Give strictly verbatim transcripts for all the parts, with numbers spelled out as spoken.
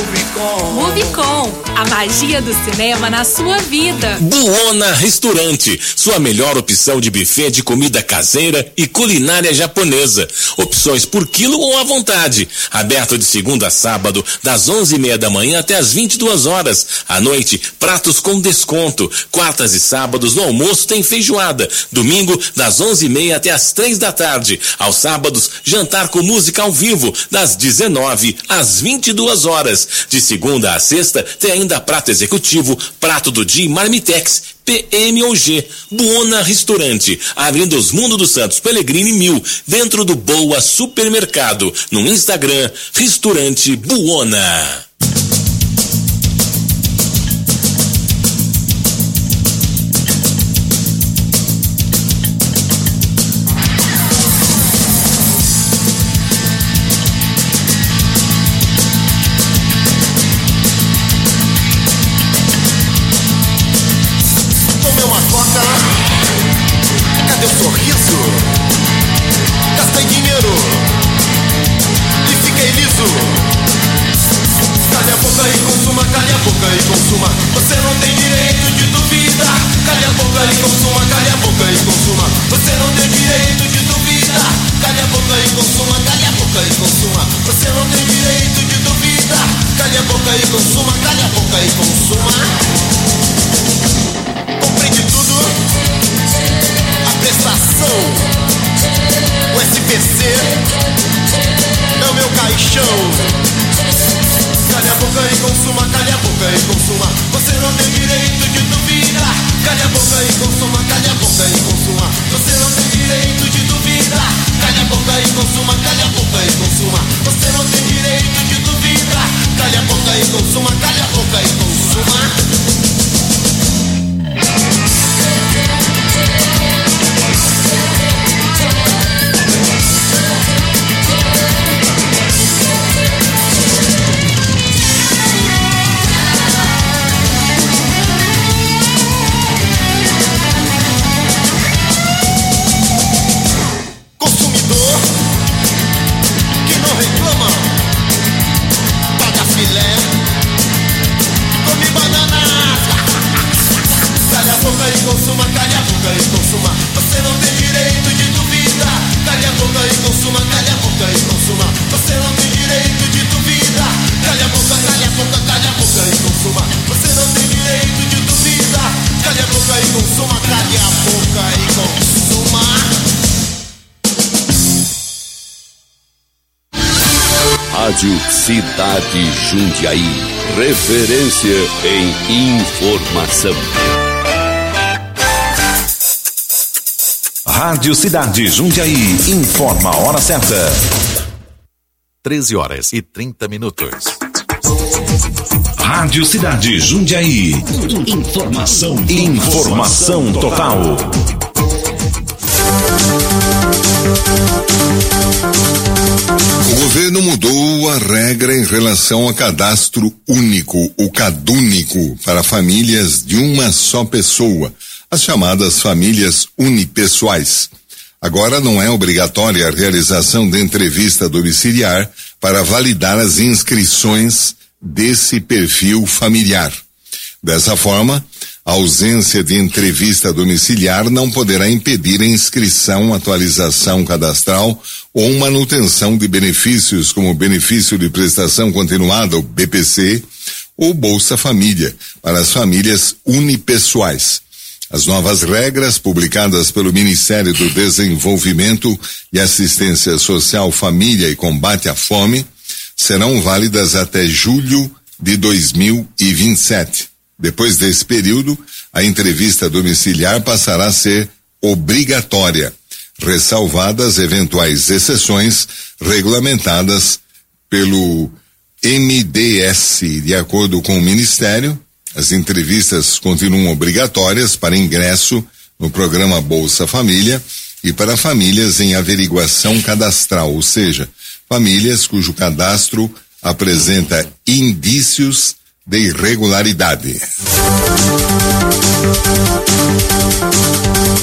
Movicon. Movicon, a magia do cinema na sua vida. Buona Restaurante, sua melhor opção de buffet de comida caseira e culinária japonesa. Opções por quilo ou à vontade. Aberto de segunda a sábado, das onze e meia da manhã até as vinte e duas horas. À noite, pratos com desconto. Quartas e sábados no almoço tem feijoada. Domingo, das onze e meia até as três da tarde. Aos sábados, jantar com música ao vivo, das dezenove às vinte e duas horas. De segunda a sexta, tem ainda prato executivo, prato do dia e marmitex, P M ou G. Buona Restaurante, Avenida Osmundo dos Santos Pellegrini mil, dentro do Boa Supermercado. No Instagram, Restaurante Buona. Rádio Cidade Jundiaí, referência em informação. Rádio Cidade Jundiaí, informa a hora certa. treze horas e trinta minutos. Rádio Cidade Jundiaí. Informação. Informação total. O governo mudou a regra em relação a cadastro único, o CadÚnico, para famílias de uma só pessoa, as chamadas famílias unipessoais. Agora não é obrigatória a realização de entrevista domiciliar para validar as inscrições desse perfil familiar. Dessa forma, a ausência de entrevista domiciliar não poderá impedir a inscrição, atualização cadastral ou manutenção de benefícios como benefício de prestação continuada, o B P C, ou Bolsa Família, para as famílias unipessoais. As novas regras, publicadas pelo Ministério do Desenvolvimento e Assistência Social, Família e Combate à Fome, serão válidas até julho de dois mil e vinte e sete. Depois desse período, a entrevista domiciliar passará a ser obrigatória, ressalvadas eventuais exceções regulamentadas pelo M D S. De acordo com o Ministério, as entrevistas continuam obrigatórias para ingresso no programa Bolsa Família e para famílias em averiguação cadastral, ou seja, famílias cujo cadastro apresenta indícios de irregularidade.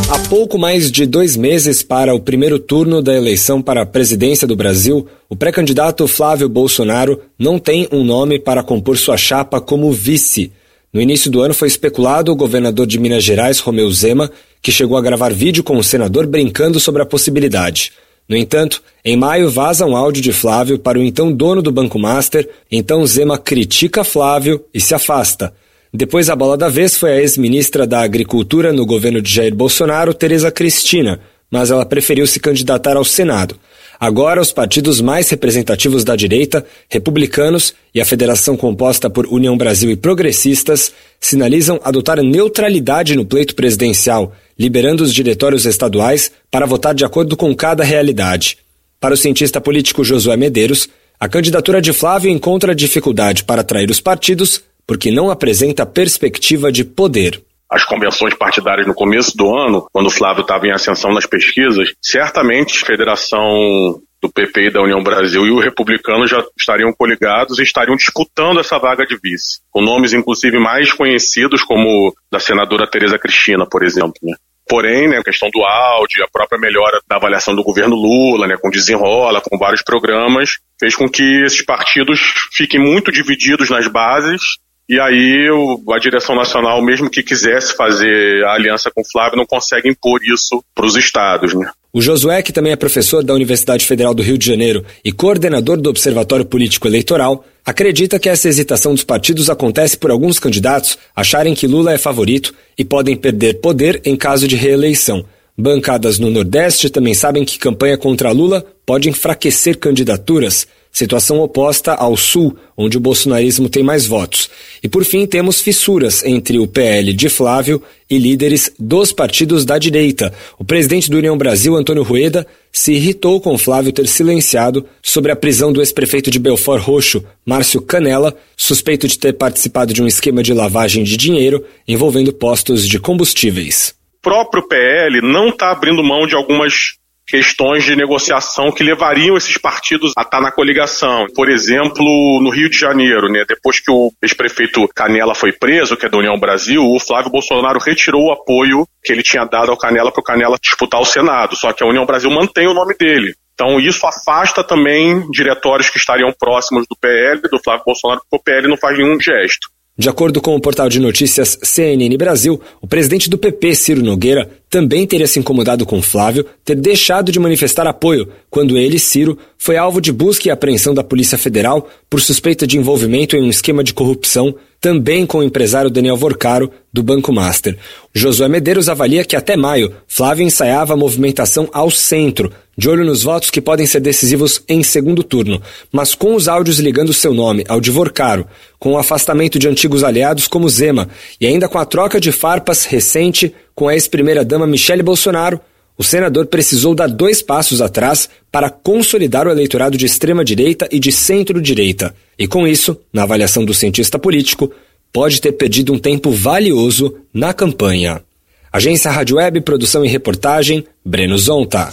Há pouco mais de dois meses para o primeiro turno da eleição para a presidência do Brasil, o pré-candidato Flávio Bolsonaro não tem um nome para compor sua chapa como vice. No início do ano foi especulado o governador de Minas Gerais, Romeu Zema, que chegou a gravar vídeo com o senador brincando sobre a possibilidade. No entanto, em maio vaza um áudio de Flávio para o então dono do Banco Master, então Zema critica Flávio e se afasta. Depois a bola da vez foi a ex-ministra da Agricultura no governo de Jair Bolsonaro, Tereza Cristina, mas ela preferiu se candidatar ao Senado. Agora, os partidos mais representativos da direita, republicanos e a federação composta por União Brasil e progressistas, sinalizam adotar neutralidade no pleito presidencial, liberando os diretórios estaduais para votar de acordo com cada realidade. Para o cientista político Josué Medeiros, a candidatura de Flávio encontra dificuldade para atrair os partidos porque não apresenta perspectiva de poder. As convenções partidárias no começo do ano, quando o Flávio estava em ascensão nas pesquisas, certamente a federação do P P e da União Brasil e o republicano já estariam coligados e estariam disputando essa vaga de vice, com nomes inclusive mais conhecidos como da senadora Tereza Cristina, por exemplo, né? Porém, né, a questão do áudio, a própria melhora da avaliação do governo Lula, né, com desenrola, com vários programas, fez com que esses partidos fiquem muito divididos nas bases. E aí o, a direção nacional, mesmo que quisesse fazer a aliança com o Flávio, não consegue impor isso para os estados, né? O Josué, que também é professor da Universidade Federal do Rio de Janeiro e coordenador do Observatório Político Eleitoral, acredita que essa hesitação dos partidos acontece por alguns candidatos acharem que Lula é favorito e podem perder poder em caso de reeleição. Bancadas no Nordeste também sabem que campanha contra Lula pode enfraquecer candidaturas, situação oposta ao Sul, onde o bolsonarismo tem mais votos. E por fim temos fissuras entre o P L de Flávio e líderes dos partidos da direita. O presidente do União Brasil, Antônio Rueda, se irritou com Flávio ter silenciado sobre a prisão do ex-prefeito de Belford Roxo, Márcio Canella, suspeito de ter participado de um esquema de lavagem de dinheiro envolvendo postos de combustíveis. O próprio P L não está abrindo mão de algumas questões de negociação que levariam esses partidos a estar na coligação. Por exemplo, no Rio de Janeiro, né, depois que o ex-prefeito Canella foi preso, que é da União Brasil, o Flávio Bolsonaro retirou o apoio que ele tinha dado ao Canella para o Canella disputar o Senado, só que a União Brasil mantém o nome dele. Então isso afasta também diretórios que estariam próximos do P L, do Flávio Bolsonaro, porque o P L não faz nenhum gesto. De acordo com o portal de notícias C N N Brasil, o presidente do P P, Ciro Nogueira, também teria se incomodado com Flávio ter deixado de manifestar apoio quando ele, Ciro, foi alvo de busca e apreensão da Polícia Federal por suspeita de envolvimento em um esquema de corrupção, também com o empresário Daniel Vorcaro, do Banco Master. Josué Medeiros avalia que até maio, Flávio ensaiava a movimentação ao centro, de olho nos votos que podem ser decisivos em segundo turno, mas com os áudios ligando seu nome ao de Vorcaro, com o afastamento de antigos aliados como Zema e ainda com a troca de farpas recente com a ex-primeira-dama Michele Bolsonaro, o senador precisou dar dois passos atrás para consolidar o eleitorado de extrema-direita e de centro-direita. E com isso, na avaliação do cientista político, pode ter perdido um tempo valioso na campanha. Agência Rádio Web, produção e reportagem, Breno Zonta.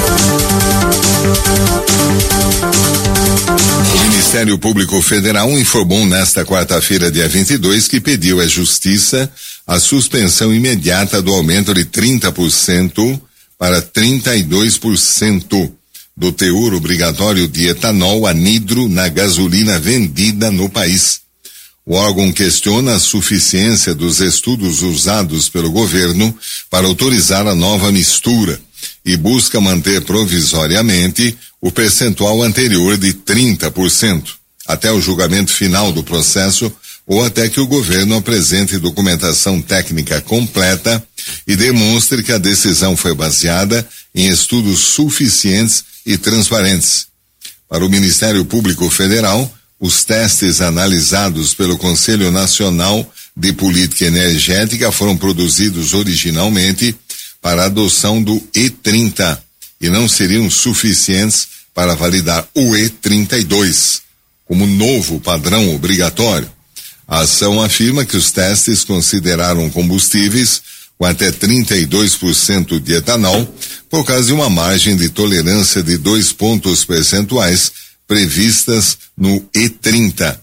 O Ministério Público Federal informou nesta quarta-feira, dia vinte e dois, que pediu à Justiça a suspensão imediata do aumento de trinta por cento para trinta e dois por cento do teor obrigatório de etanol anidro na gasolina vendida no país. O órgão questiona a suficiência dos estudos usados pelo governo para autorizar a nova mistura e busca manter provisoriamente o percentual anterior de trinta por cento, até o julgamento final do processo ou até que o governo apresente documentação técnica completa e demonstre que a decisão foi baseada em estudos suficientes e transparentes. Para o Ministério Público Federal, os testes analisados pelo Conselho Nacional de Política Energética foram produzidos originalmente para a adoção do E trinta e não seriam suficientes para validar o E trinta e dois como novo padrão obrigatório. A ação afirma que os testes consideraram combustíveis com até trinta e dois por cento de etanol por causa de uma margem de tolerância de dois pontos percentuais previstas no E trinta.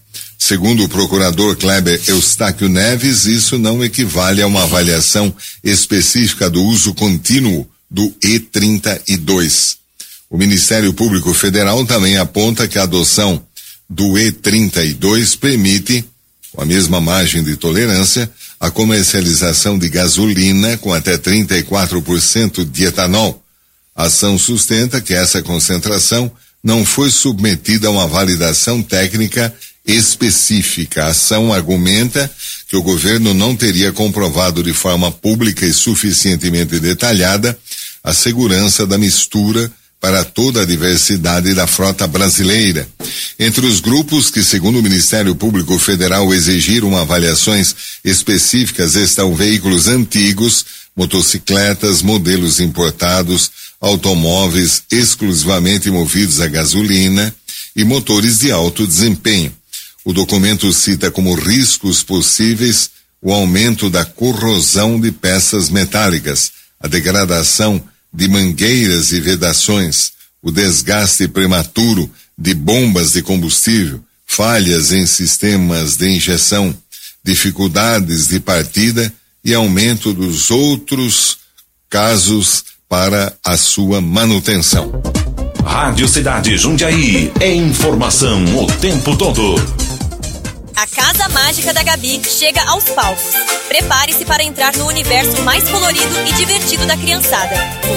Segundo o procurador Kleber Eustáquio Neves, isso não equivale a uma avaliação específica do uso contínuo do E trinta e dois. O Ministério Público Federal também aponta que a adoção do E trinta e dois permite, com a mesma margem de tolerância, a comercialização de gasolina com até trinta e quatro por cento de etanol. A ação sustenta que essa concentração não foi submetida a uma validação técnica específica. A ação argumenta que o governo não teria comprovado de forma pública e suficientemente detalhada a segurança da mistura para toda a diversidade da frota brasileira. Entre os grupos que, segundo o Ministério Público Federal, exigiram avaliações específicas estão veículos antigos, motocicletas, modelos importados, automóveis exclusivamente movidos a gasolina e motores de alto desempenho. O documento cita como riscos possíveis o aumento da corrosão de peças metálicas, a degradação de mangueiras e vedações, o desgaste prematuro de bombas de combustível, falhas em sistemas de injeção, dificuldades de partida e aumento dos outros casos para a sua manutenção. Rádio Cidade Jundiaí, é informação o tempo todo. A Casa Mágica da Gabi chega aos palcos. Prepare-se para entrar no universo mais colorido e divertido da criançada.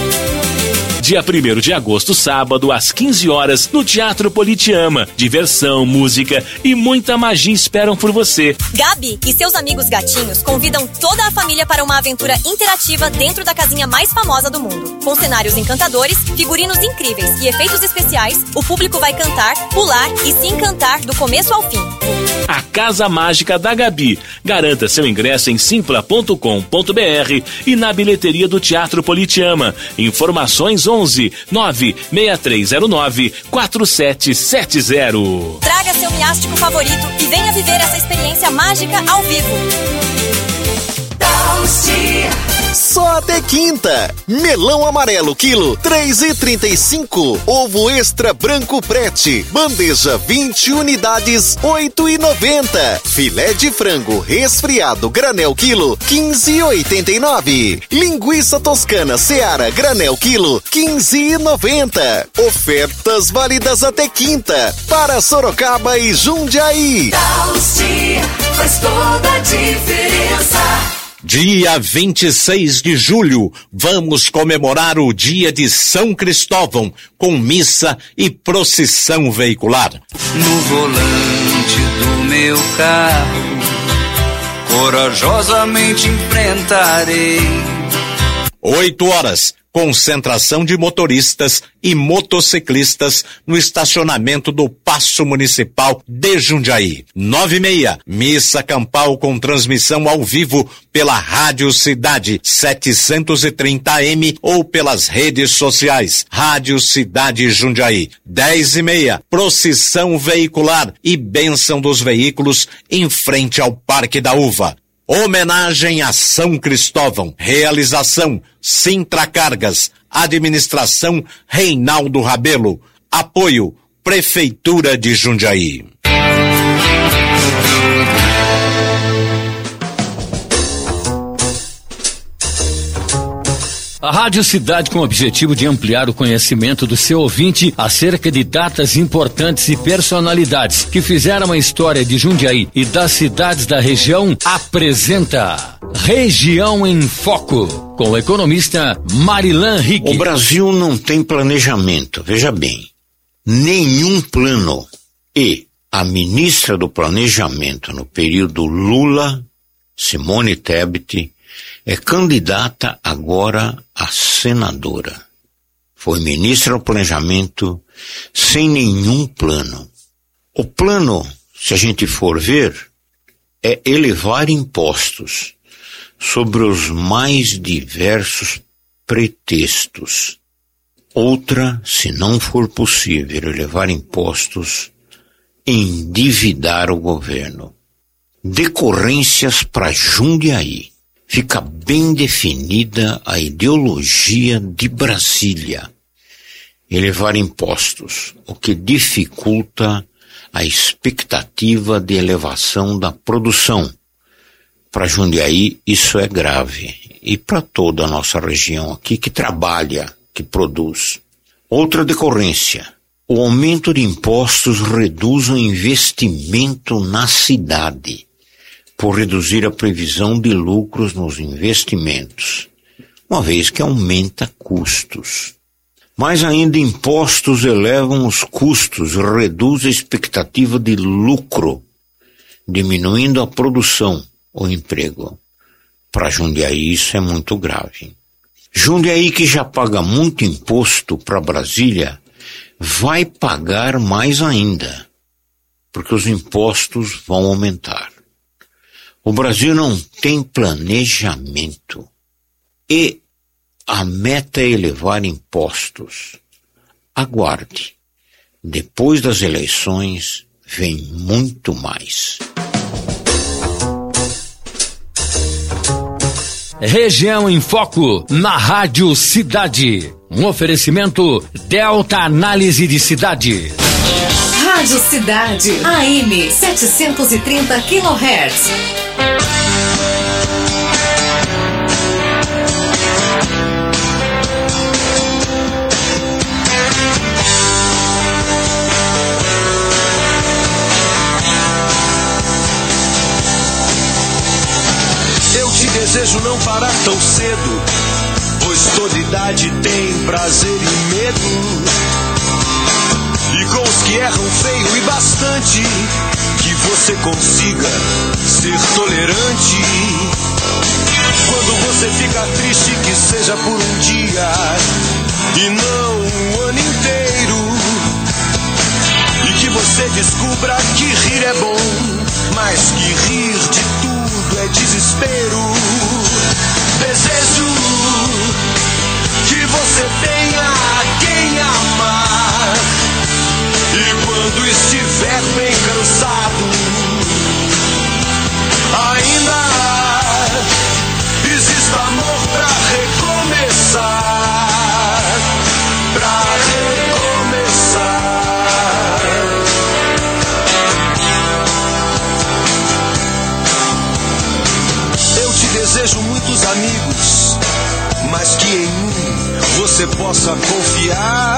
Dia primeiro de agosto, sábado, às quinze horas, no Teatro Politeama. Diversão, música e muita magia esperam por você. Gabi e seus amigos gatinhos convidam toda a família para uma aventura interativa dentro da casinha mais famosa do mundo. Com cenários encantadores, figurinos incríveis e efeitos especiais, o público vai cantar, pular e se encantar do começo ao fim. A Casa Mágica da Gabi. Garanta seu ingresso em simpla ponto com ponto br e na bilheteria do Teatro Politeama. Informações onze nove seis três zero nove quatro sete sete zero. Traga seu miástico favorito e venha viver essa experiência mágica ao vivo. Só até quinta. Melão amarelo quilo três e trinta e cinco. Ovo extra branco prete bandeja vinte unidades oito e noventa. Filé de frango resfriado granel quilo quinze e oitenta e nove. Linguiça toscana Seara granel quilo quinze e noventa. Ofertas válidas até quinta para Sorocaba e Jundiaí. Dalci faz toda a diferença. Dia vinte e seis de julho, vamos comemorar o dia de São Cristóvão, com missa e procissão veicular. No volante do meu carro, corajosamente enfrentarei. Oito horas, concentração de motoristas e motociclistas no estacionamento do Paço Municipal de Jundiaí. Nove e meia, missa campal com transmissão ao vivo pela Rádio Cidade setecentos e trinta A M ou pelas redes sociais. Rádio Cidade Jundiaí. Dez e meia, procissão veicular e bênção dos veículos em frente ao Parque da Uva. Homenagem a São Cristóvão. Realização Sintra Cargas. Administração Reinaldo Rabelo. Apoio Prefeitura de Jundiaí. A Rádio Cidade, com o objetivo de ampliar o conhecimento do seu ouvinte acerca de datas importantes e personalidades que fizeram a história de Jundiaí e das cidades da região, apresenta Região em Foco, com o economista Marilan Rigg. O Brasil não tem planejamento, veja bem, nenhum plano. E a ministra do Planejamento no período Lula, Simone Tebet, é candidata agora a senadora. Foi ministra do Planejamento sem nenhum plano. O plano, se a gente for ver, é elevar impostos sobre os mais diversos pretextos. Outra, se não for possível elevar impostos, endividar o governo. Decorrências para Jundiaí. Fica bem definida a ideologia de Brasília. Elevar impostos, o que dificulta a expectativa de elevação da produção. Para Jundiaí, isso é grave. E para toda a nossa região aqui que trabalha, que produz. Outra decorrência. O aumento de impostos reduz o investimento na cidade, por reduzir a previsão de lucros nos investimentos, uma vez que aumenta custos. Mais ainda, impostos elevam os custos, reduz a expectativa de lucro, diminuindo a produção, o emprego. Para Jundiaí isso é muito grave. Jundiaí, que já paga muito imposto para Brasília, vai pagar mais ainda, porque os impostos vão aumentar. O Brasil não tem planejamento e a meta é elevar impostos. Aguarde. Depois das eleições vem muito mais. Região em Foco, na Rádio Cidade. Um oferecimento Delta Análise de Cidade. Rádio Cidade, A M setecentos e trinta quilohertz. Eu te desejo não parar tão cedo, pois toda idade tem prazer e medo. E com os que erram feio e bastante, que você consiga ser tolerante. Quando você fica triste, que seja por um dia e não um ano inteiro. E que você descubra que rir é bom, mas que rir de tudo é desespero. Desejo que você tenha quem amar, e quando estiver bem cansado, ainda existe amor pra recomeçar, pra recomeçar. Eu te desejo muitos amigos, mas que em mim você possa confiar,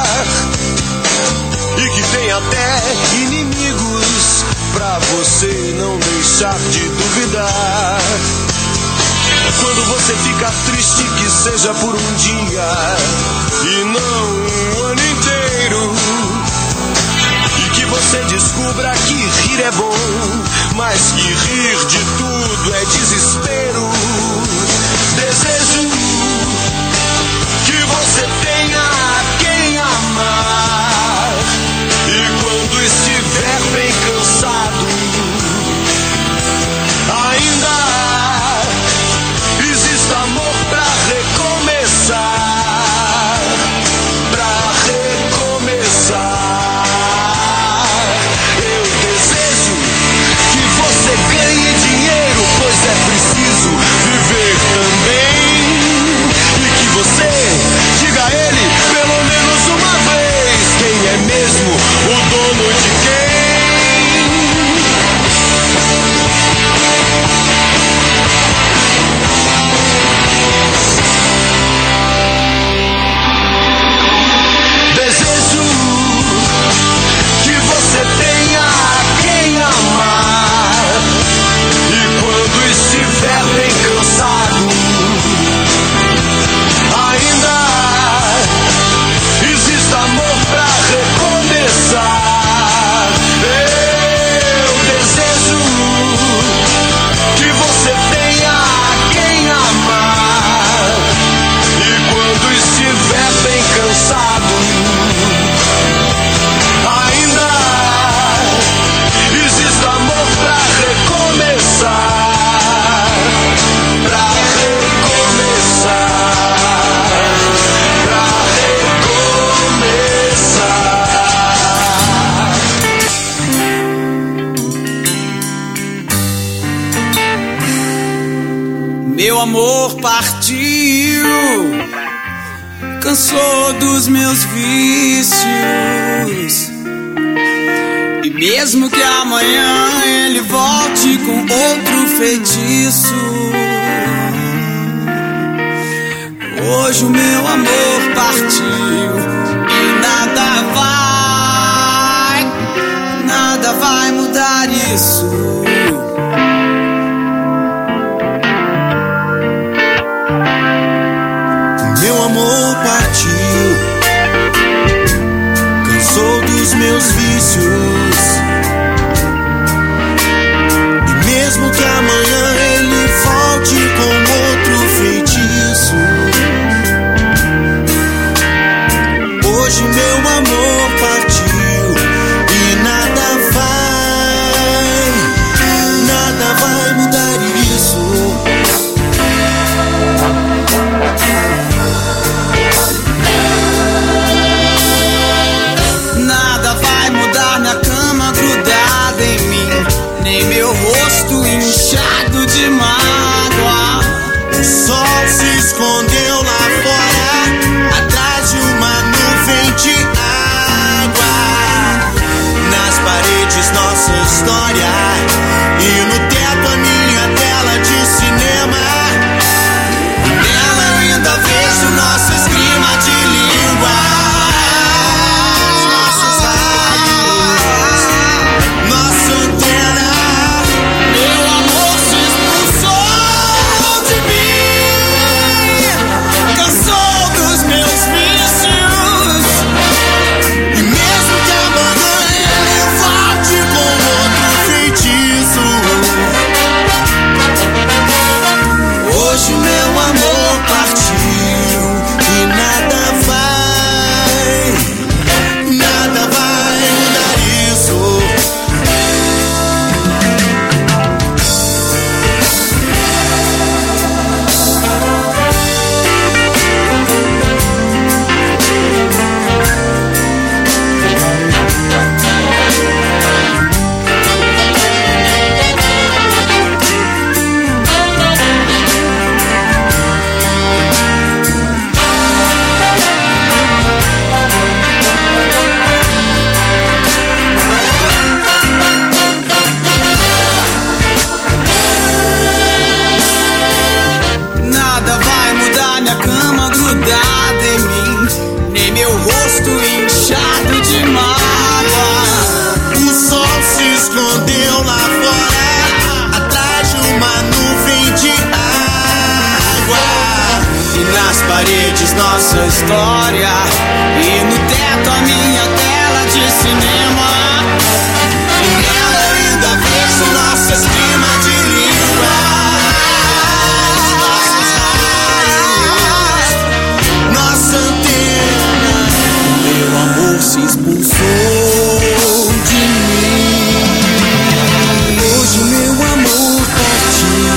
e que tem até inimigos pra você não deixar de duvidar. Quando você fica triste, que seja por um dia e não um ano inteiro. E que você descubra que rir é bom, mas que rir de tudo é desespero. Desejo que você tenha quem amar, e quando estiver bem cansado, ainda existe amor pra recomeçar, pra recomeçar. Eu desejo que você ganhe dinheiro, pois é preciso viver também. E que você diga a ele pelo menos uma vez quem é mesmo o dono de quem. Desejo que você tenha quem amar, e quando estiver bem cansado, ainda existe amor pra recomeçar. Eu desejo que você tenha quem amar, e quando estiver bem cansado, ainda existe amor pra recomeçar, pra recomeçar, pra recomeçar. Meu amor partiu, cansou dos meus vícios e Mesmo que amanhã ele volte com outro feitiço, hoje o meu amor partiu e nada vai, nada vai mudar isso. Meu amor partiu, cansou dos meus vícios, e mesmo que amanhã ele volte com outro feitiço, hoje meu amor partiu e nada vai, nada vai mudar isso. Nada vai mudar na cama grudada em mim, nem meu rosto inchado de mágoa. O sol se escondeu lá fora, atrás de uma nuvem de água. Nas paredes nossa história, e no teto a minha tela de cinema. Nela eu ainda vejo nossa esgrima de língua. Paredes nossa história, e no teto a minha tela de cinema. E nela eu ainda vejo nossa esgrima de língua. Nossos raios, nossa antena. O meu amor se expulsou de mim. Hoje o meu amor partiu.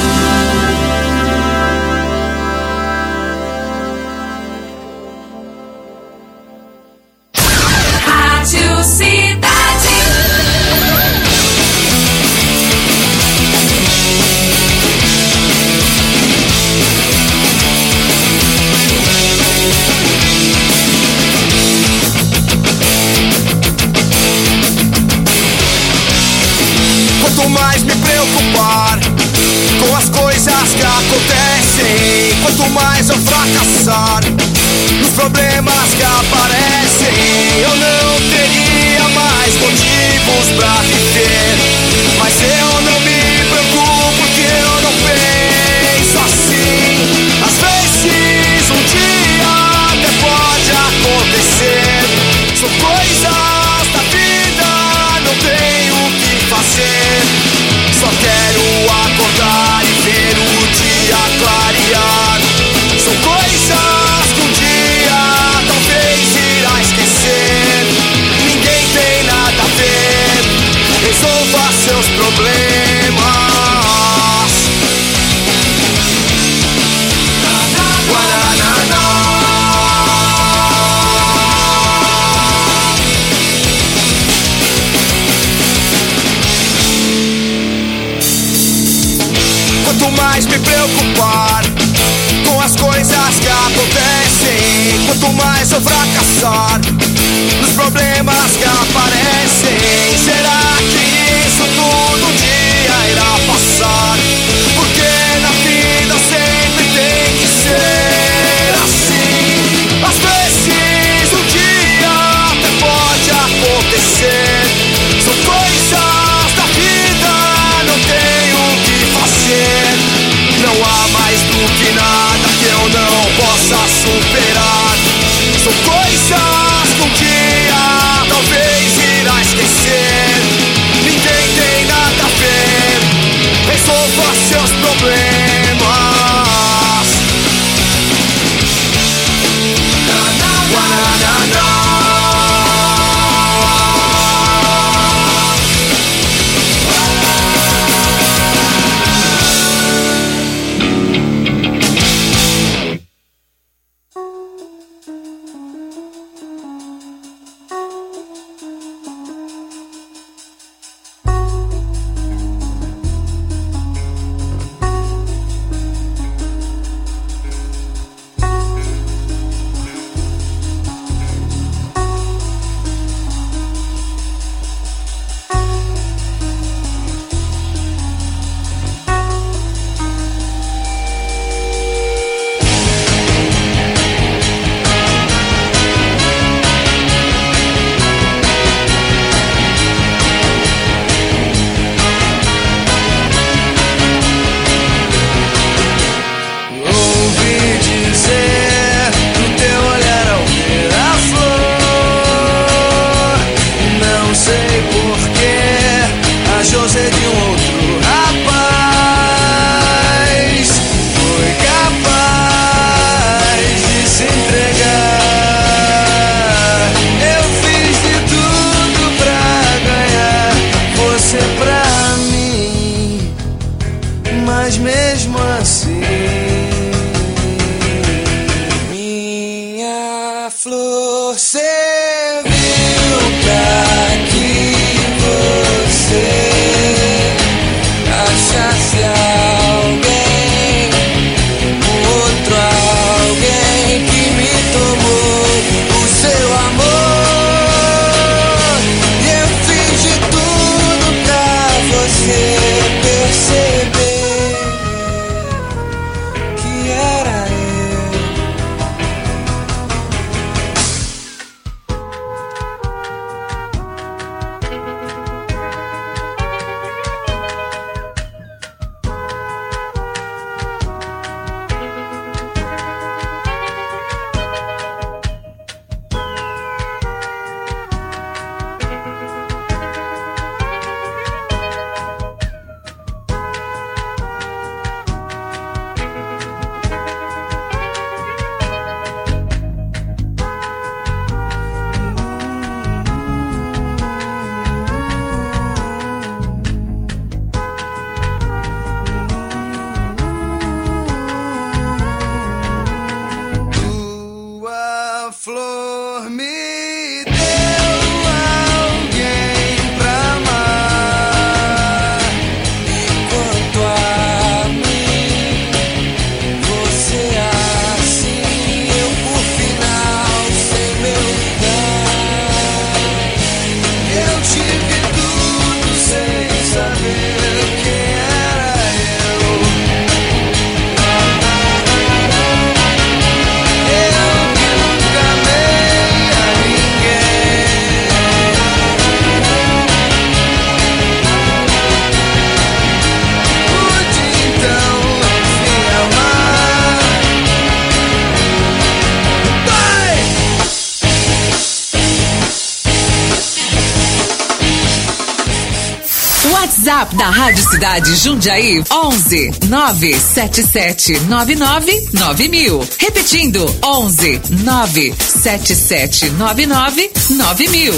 Quanto mais me preocupar com as coisas que acontecem, quanto mais eu fracassar nos problemas que aparecem, eu não teria mais motivos pra viver. Mas eu não me preocupo porque eu não penso assim. Às vezes um dia até pode acontecer, são coisas da vida, não tenho o que fazer. Só quero acordar e ver o dia clarear. São coisas que um dia talvez irá esquecer. Ninguém tem nada a ver, resolva seus problemas. Guaraná. Quanto mais me preocupar com as coisas que acontecem. Quanto mais eu fracassar nos problemas que aparecem, será que isso tudo um dia irá passar? Porque na vida sempre tem que ser assim. Às vezes um dia até pode acontecer. São coisas da vida, não tenho o que fazer. Não há mais do que nada que eu não possa superar. São coisas que um dia talvez irá esquecer. Ninguém tem nada a ver, resolva seus problemas. WhatsApp da Rádio Cidade Jundiaí onze nove sete sete nove nove nove mil. Repetindo, onze nove sete sete nove nove nove mil.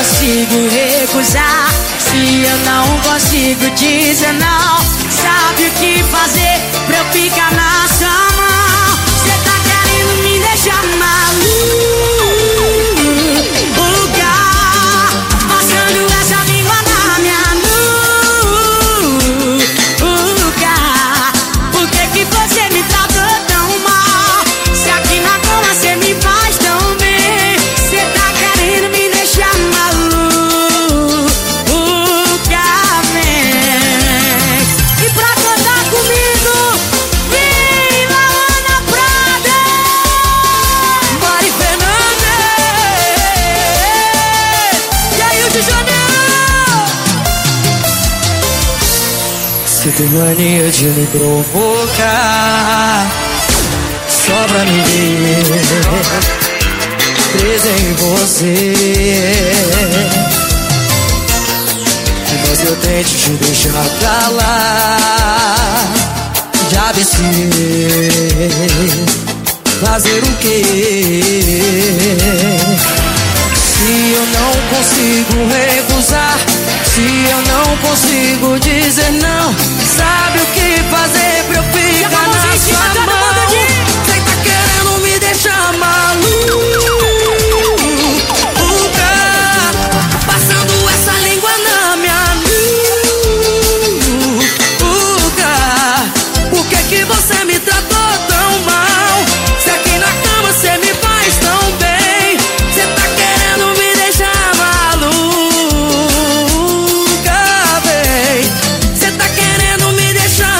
consigo recusar, se eu não consigo dizer não, sabe o que fazer pra eu ficar na sua mão? Cê tá querendo me deixar maluca, passando essa língua na minha nuca. Por que que você me tratou tão mal, se aqui na cama cê me faz tão bem? Cê tá querendo me deixar maluca, vem. E pra cantar comigo, vem lá Ana Prada, Mari Fernandes, e aí o de Janeiro. Cê tem mania de me provocar, só pra me ver presa em você. Mas eu tento te deixar pra lá, já pensei fazer o quê? Se eu não consigo recusar, se eu não consigo dizer não, sabe o que fazer pra eu ficar na sua mão? Cê tá querendo me deixar maluca, passando essa língua na minha nuca. Por que que você me tratou tão mal, se aqui na cama cê me faz tão bem? Cê tá querendo me deixar maluca, bem. Cê tá querendo me deixar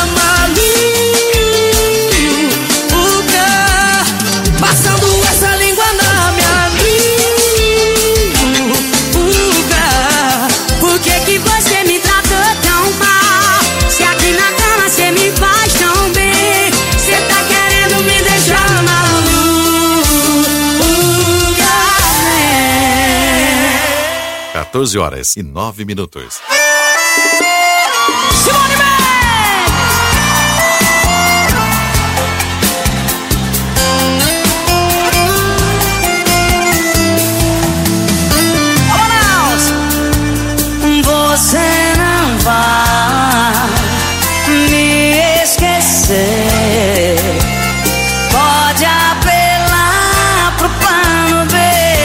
maluca, passando essa língua na minha nuca. Por que que você me tratou tão mal, se aqui na cama cê me faz tão bem? Cê tá querendo me deixar maluca, bem. quatorze horas e nove minutos. Simone Você não vai me esquecer, pode apelar pro plano B.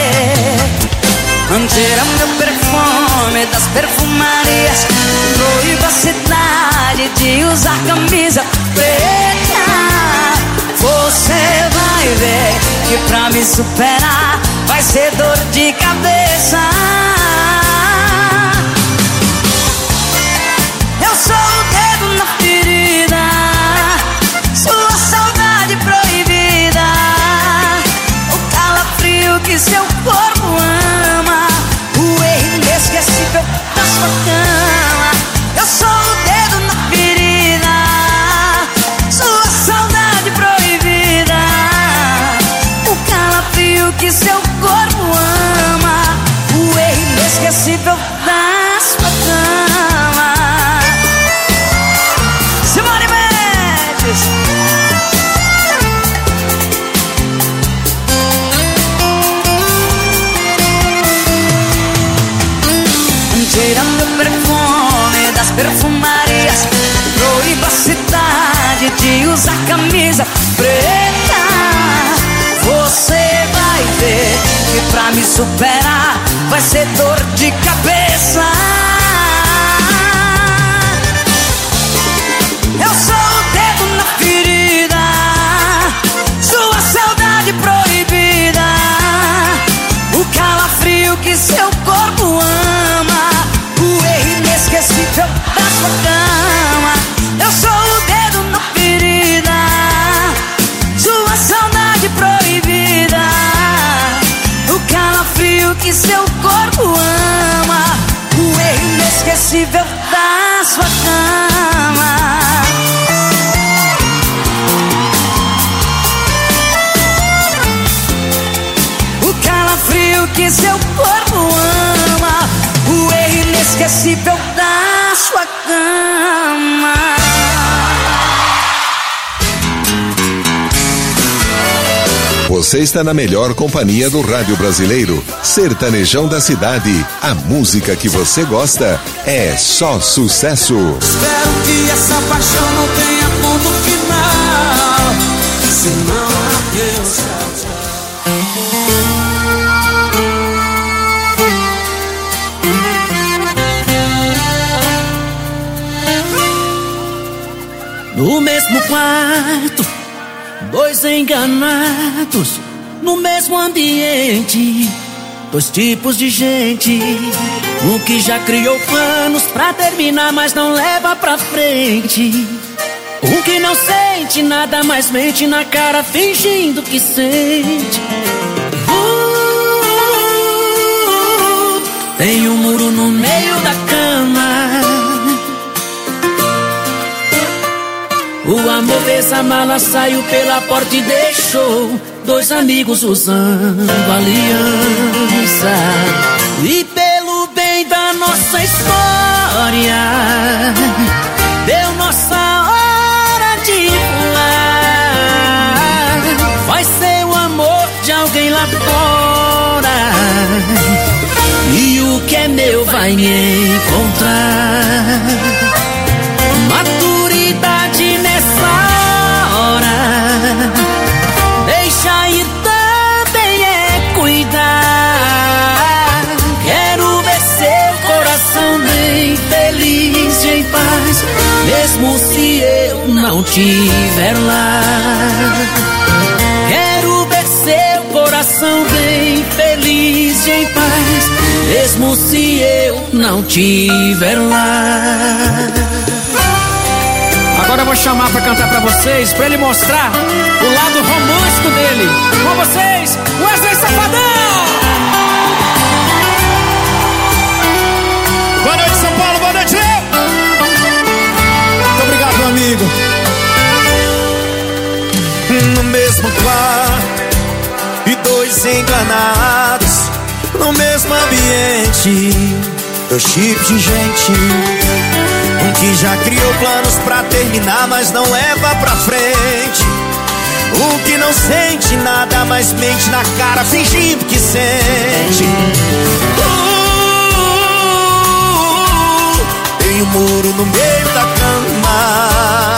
Tira meu perfume das perfumarias, proíba a cidade de usar camisa preta. Você vai ver que pra me superar vai ser dor de cabeça. Eu sou o dedo na ferida, sua saudade proibida, o calafrio que seu corpo ama, o erro inesquecível da sua cama. Eu sou o dedo na ferida, sua saudade proibida, o calafrio que seu corpo ama, o erro inesquecível da sua cama. Simone Mendes. Tirando o perfume das perfumarias, proíba a cidade de usar camisa preta. Você vai ver que pra me superar vai ser dor de cabeça. Eu sou o dedo na ferida, sua saudade proibida, o calafrio que seu corpo ama, o erro inesquecível da sua cama. Eu sou o dedo na ferida, sua saudade proibida, o calafrio que seu corpo ama, o erro inesquecível da sua cama. O calafrio que seu corpo ama, o erro inesquecível da sua cama. Você está na melhor companhia do rádio brasileiro, Sertanejão da Cidade. A música que você gosta é só sucesso. Espero que essa paixão não tenha ponto final. Se não, adeus, tchau, tchau. No mesmo quarto, dois enganados. No mesmo ambiente, dois tipos de gente. Um que já criou planos pra terminar, mas não leva pra frente. Um que não sente nada, mas mente na cara, fingindo que sente. uh, Tem um muro no meio da cama. O amor fez a mala, saiu pela porta e deixou dois amigos usando aliança. E pelo bem da nossa história, deu nossa hora de voar. Vai ser o amor de alguém lá fora, e o que é meu vai me encontrar. Maturidade nessa hora, deixa ir também é cuidar. Quero ver seu coração bem feliz e em paz, mesmo se eu não tiver lá. Quero ver seu coração bem feliz e em paz, mesmo se eu não tiver lá. Agora eu vou chamar pra cantar pra vocês, pra ele mostrar o lado romântico dele. Com vocês, Wesley Safadão! Boa noite, São Paulo, boa noite, Léo! Muito obrigado, meu amigo. No mesmo quarto e dois enganados. No mesmo ambiente, dois tipos de gente. Um que já criou planos pra terminar, mas não leva pra frente. Um que não sente nada, mas mente na cara, fingindo que sente. uh, Tem um muro no meio da cama.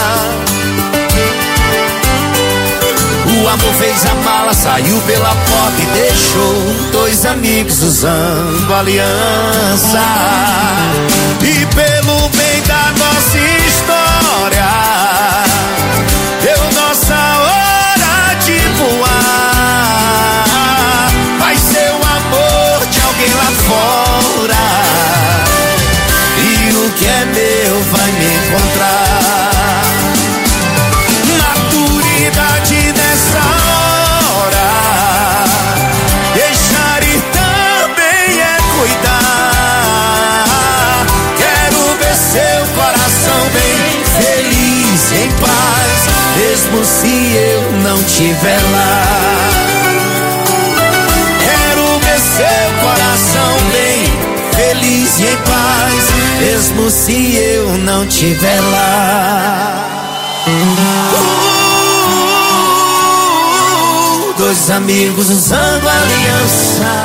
O amor fez a mala, saiu pela porta e deixou dois amigos usando aliança. E pelo bem da nossa história, deu nossa hora de voar. Vai ser o amor de alguém lá fora, e o que é meu vai me encontrar. Maturidade nessa hora, deixar ir também é cuidar. Quero ver seu coração bem feliz e em paz, mesmo se eu não tiver lá. Quero ver seu coração bem feliz e em paz, mesmo se eu não tiver lá. uh, Dois amigos usando aliança.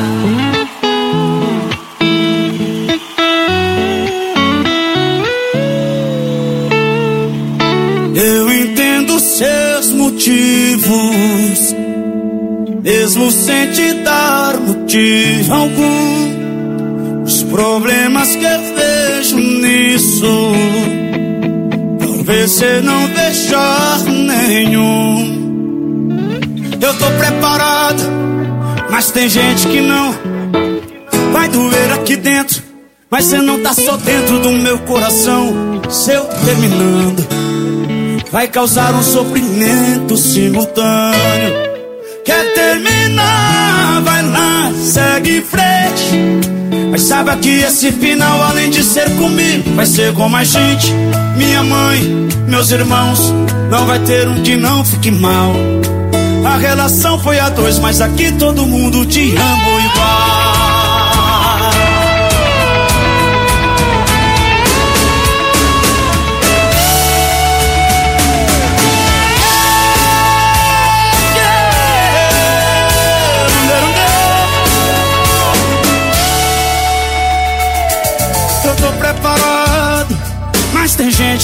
Eu entendo seus motivos, mesmo sem te dar motivo algum. Os problemas que eu vejo nisso, talvez você não veja nenhum. Eu tô preparado, mas tem gente que não. Vai doer aqui dentro, mas você não tá só dentro do meu coração. Se eu terminando, vai causar um sofrimento simultâneo. Quer terminar, vai lá, segue em frente. Mas saiba que esse final, além de ser comigo, vai ser com mais gente. Minha mãe, meus irmãos, não vai ter um que não fique mal. A relação foi a dois, mas aqui todo mundo te ama igual.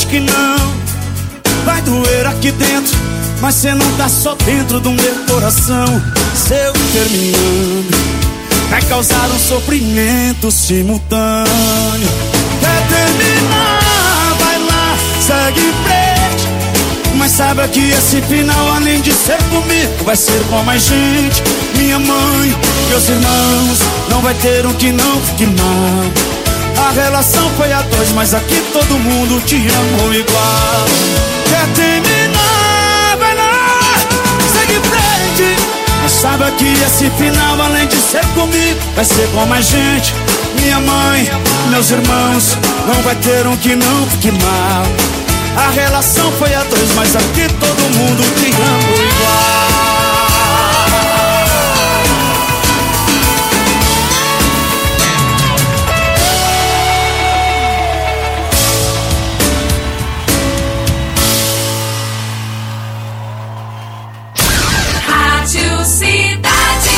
que não. Vai doer aqui dentro, mas cê não tá só dentro do meu coração. Seu terminando vai causar um sofrimento simultâneo. Quer terminar, vai lá, segue em frente. Mas saiba que esse final, além de ser comigo, vai ser com mais gente. Minha mãe, meus irmãos, não vai ter um que não fique mal. A relação foi a dois, mas aqui todo mundo te amou igual. Quer terminar, vai lá, segue em frente. Mas saiba que esse final, além de ser comigo, vai ser com mais gente. Minha mãe, meus irmãos, não vai ter um que não fique mal. A relação foi a dois, mas aqui todo mundo te ama igual. Rádio Cidade.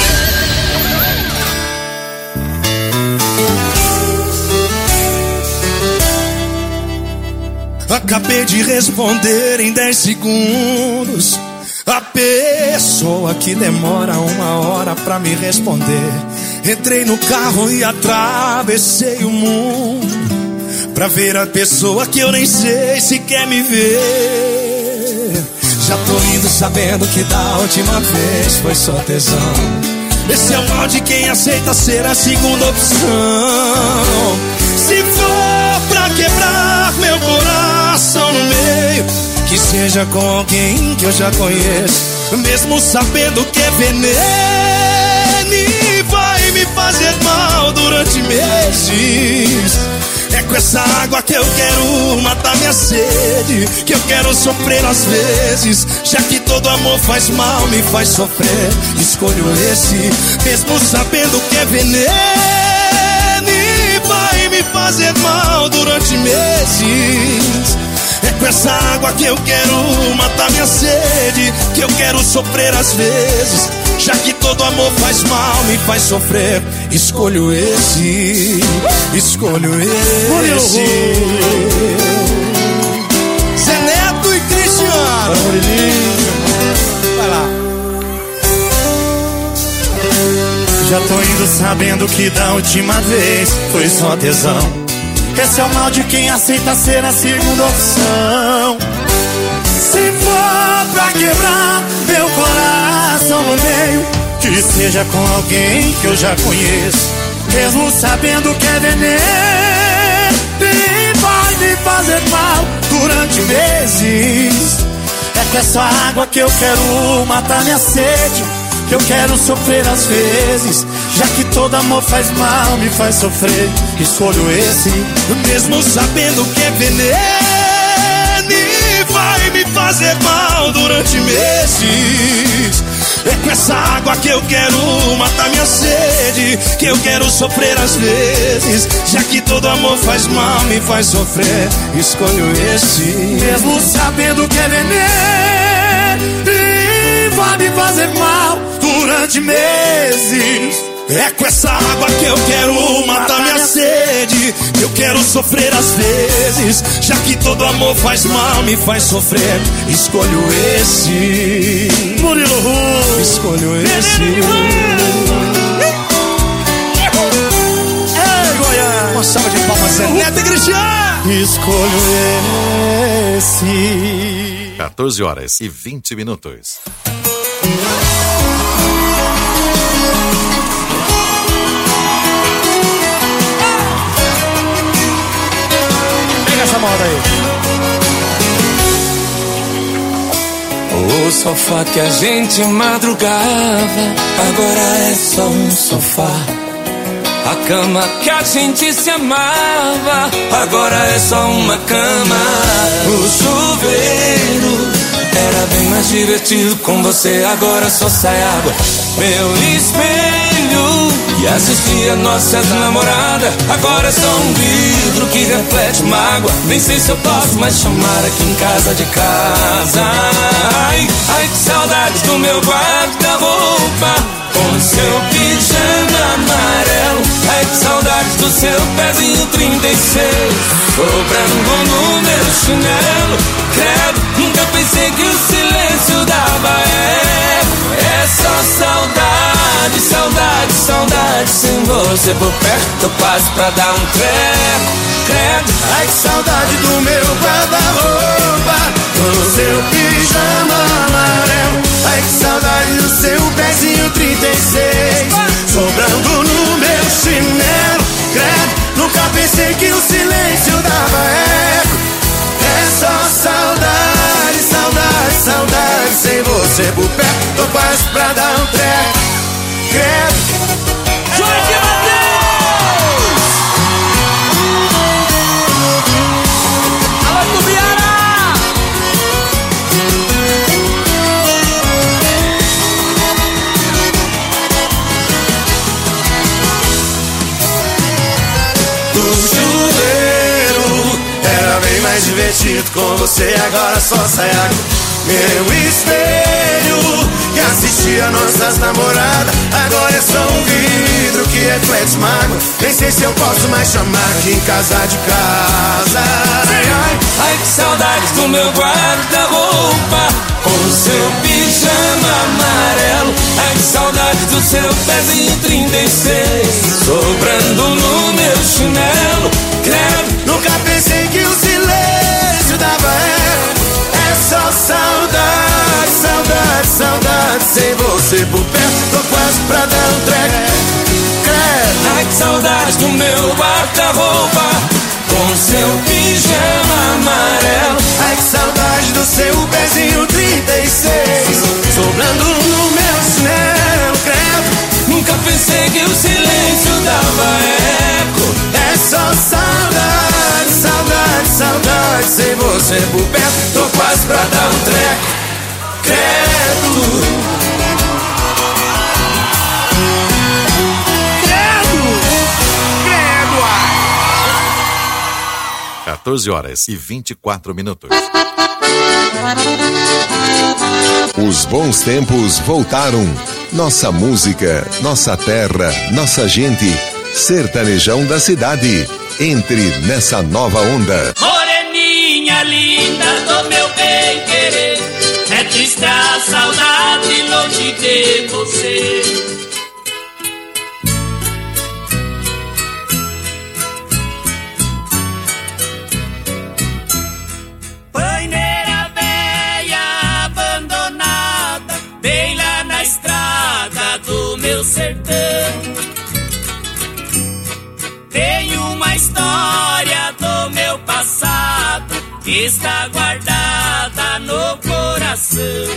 Acabei de responder em dez segundos. A pessoa que demora uma hora pra me responder. Entrei no carro e atravessei o mundo pra ver a pessoa que eu nem sei se quer me ver. Já tô indo sabendo que da última vez foi só tesão. Esse é o mal de quem aceita ser a segunda opção. Se for pra quebrar meu coração no meio, que seja com alguém que eu já conheço, mesmo sabendo que é veneno e vai me fazer mal durante meses. É com essa água que eu quero matar minha sede, que eu quero sofrer às vezes, já que todo amor faz mal, me faz sofrer. Escolho esse, mesmo sabendo que é veneno e vai me fazer mal durante meses. É com essa água que eu quero matar minha sede, que eu quero sofrer às vezes, já que todo amor faz mal, me faz sofrer. Escolho esse, escolho esse. Zé Neto e Cristiano. Vai lá. Já tô indo sabendo que da última vez foi só tesão. Esse é o mal de quem aceita ser a segunda opção. Se for pra quebrar meu coração no meio, que seja com alguém que eu já conheço, mesmo sabendo que é veneno e vai me fazer mal durante meses. É com essa água que eu quero matar minha sede, que eu quero sofrer às vezes, já que todo amor faz mal, me faz sofrer. Escolho esse, mesmo sabendo que é veneno e vai me fazer mal durante meses. É com essa água que eu quero matar minha sede, que eu quero sofrer às vezes, já que todo amor faz mal, me faz sofrer. Escolho esse, mesmo sabendo que é veneno e vai me fazer mal durante meses. É com essa água que eu quero matar minha sede, que eu quero sofrer às vezes, já que todo amor faz mal, me faz sofrer. Escolho esse, Murilo Ru. Escolho esse. Ei, Goiás! Uma salva de palmas, Zé Neto e Cristiano. Escolho esse. quatorze horas e vinte minutos. Essa moda aí. O sofá que a gente madrugava agora é só um sofá. A cama que a gente se amava agora é só uma cama. O chuveiro era bem mais divertido com você, agora só sai água. Meu espelho que assistia nossa namorada agora é só um vidro que reflete mágoa. Nem sei se eu posso mais chamar aqui em casa de casa. Ai, ai que saudade do meu guarda-roupa com seu pijama amarelo. Ai que saudade do seu pezinho trinta e seis, sobrando no meu chinelo. Credo, nunca pensei que o silêncio dava eco. É só saudade, saudade, saudade. Sem você por perto, quase pra dar um treco. Credo, ai que saudade do meu guarda-roupa, do seu pijama amarelo. Ai que saudade do seu pezinho trinta e seis, sobrando no meu chinelo. Credo, nunca pensei que o silêncio dava eco. É só saudade, saudade, saudade. Sem você por perto, tô quase pra dar um treco. Credo. Jorge Matheus! Alô, Tubiara! Do chuveiro era bem mais divertido com você, agora só sai água. Meu espelho que assistia nossas namoradas, agora é só um vidro que reflete mágoa. Nem sei se eu posso mais chamar de casa de casa. Ai, ai, ai que saudade do meu guarda-roupa, com seu pijama amarelo. Ai que saudade do seu pezinho trinta e seis, sobrando no meu chinelo. Credo, nunca pensei que o silêncio dava eco. É só saudade, saudade, saudade. Sem você por perto, tô quase pra dar um treco. Credo. Ai que saudade do meu guarda-roupa, com seu pijama amarelo. Ai que saudade do seu pezinho trinta e seis, sobrando no meu chinelo. Credo, nunca pensei que o silêncio dava eco. É só saudade, saudade, saudade. Sem você por perto, tô quase pra dar um treco. Credo. quatorze horas e vinte e quatro minutos. Os bons tempos voltaram. Nossa música, nossa terra, nossa gente. Sertanejão da cidade. Entre nessa nova onda. Moreninha linda do meu bem querer, é triste a saudade longe de você. Paineira velha abandonada, bem lá na estrada do meu sertão. Tem uma história do meu passado que está guardada no coração.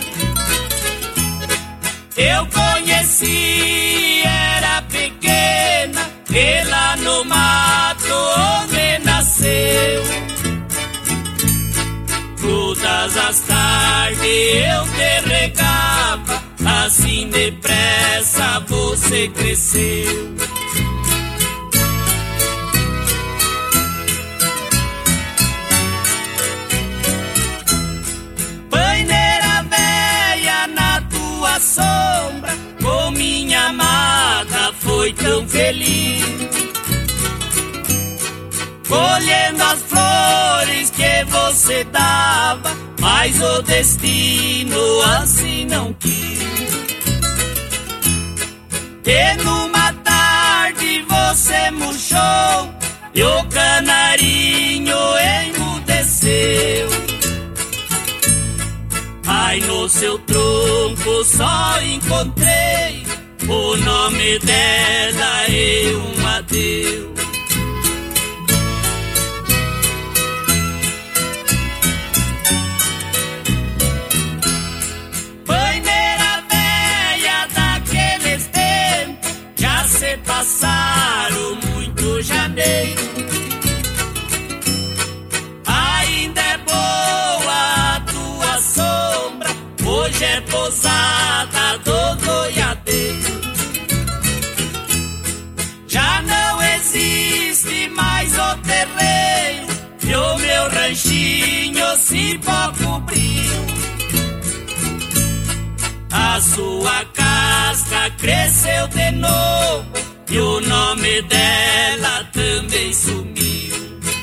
Eu conheci, era pequena, e lá no mato onde nasceu. Todas as tardes eu te regava, assim depressa você cresceu. Paineira velha na tua sombra, com minha amada foi tão feliz, colhendo as flores que você dava, mas o destino assim não quis. E numa tarde você murchou e o canarinho emudeceu. Ai, no seu tronco só encontrei o nome dela e um adeus. Paineira velha daqueles tempos, já se passaram muito janeiro. Ainda é boa a tua sombra, hoje é pousada do boiadeiro. Já não existe mais o terreiro e o meu ranchinho se cobriu. A sua casca cresceu de novo e o nome dela também sumiu.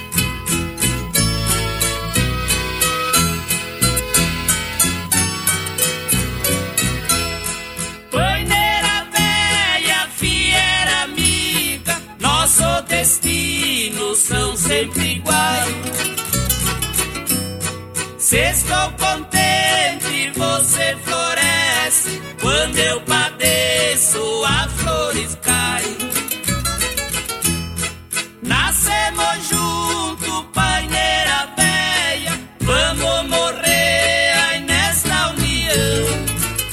Paineira velha, fiera amiga, nosso destino são sempre iguais. Se estou contente, você floresce, quando eu padeço, as flores caem. Nascemos junto, paineira velha, vamos morrer aí nesta união.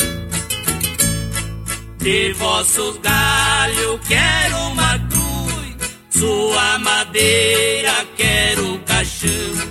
De vossos galhos quero uma cruz, sua madeira quero caixão.